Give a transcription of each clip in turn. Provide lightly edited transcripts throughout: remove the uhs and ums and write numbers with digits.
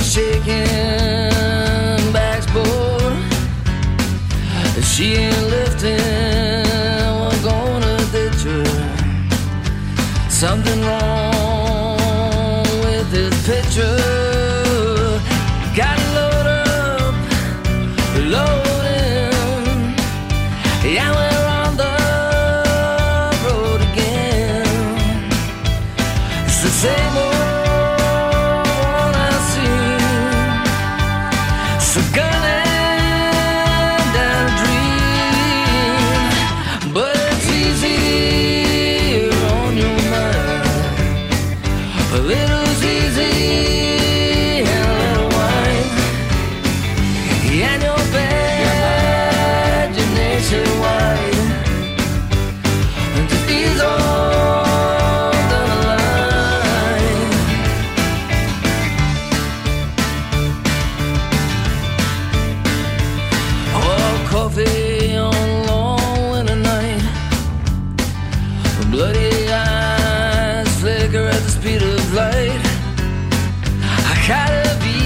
shaking backboard. She ain't lifting, we're gonna ditch her. Something wrong with this picture. Gotta load up, load in. Yeah, we're on the road again. It's the same old one I've seen. So gunning down a dream, but it's easy on your mind. A little's easy and a little wine. And your imagination wide. And just ease on down the line. Oh, coffee on a long winter night. Bloody eyes flicker at the speed of light. I gotta be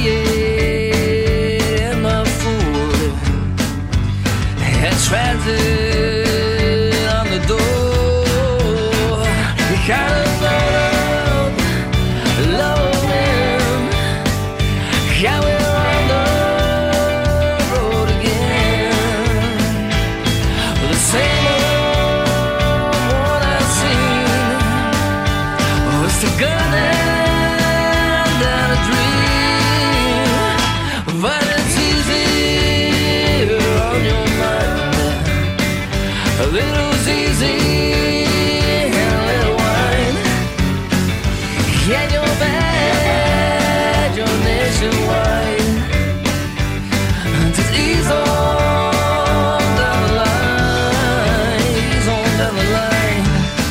in my food. And transit on the door. You gotta load up, load in. Yeah, we're on the road again. The same old one I've seen. Oh, it's the gunning down a dream. But it's easier on your mind. A little's easy and a little wine. Yeah, you're bad, you're nationwide. Just ease on down the line, ease on down the line.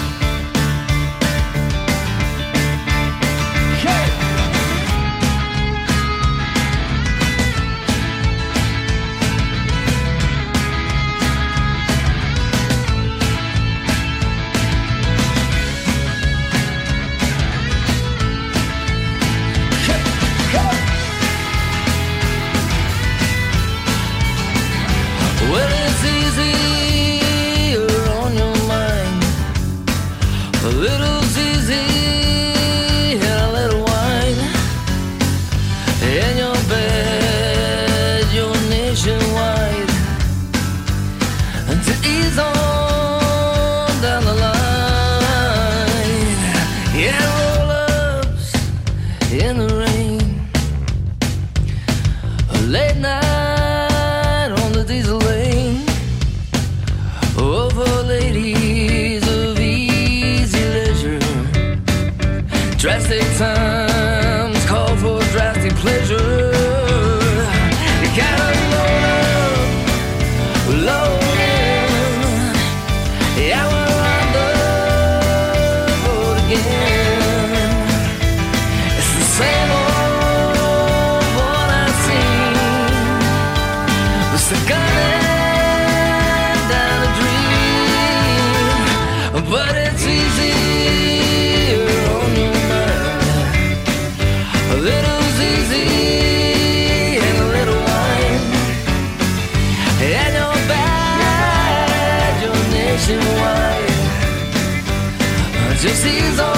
Hey! Well, it's easier on your mind. A little's easy and a little wine. In your bed, you're nationwide. And to ease on down the line. Yeah, roll-ups in the rain. A late night on the diesel lane. Oh, for ladies of easy leisure. Drastic times call for drastic pleasure. You gotta load up, load in. Yeah, we're on the road again. It's the same old one I've seen. It's the gunning down a dream. But it's easier on your mind. A little's easy and a little wine. And you're bad, you're nationwide. Just ease on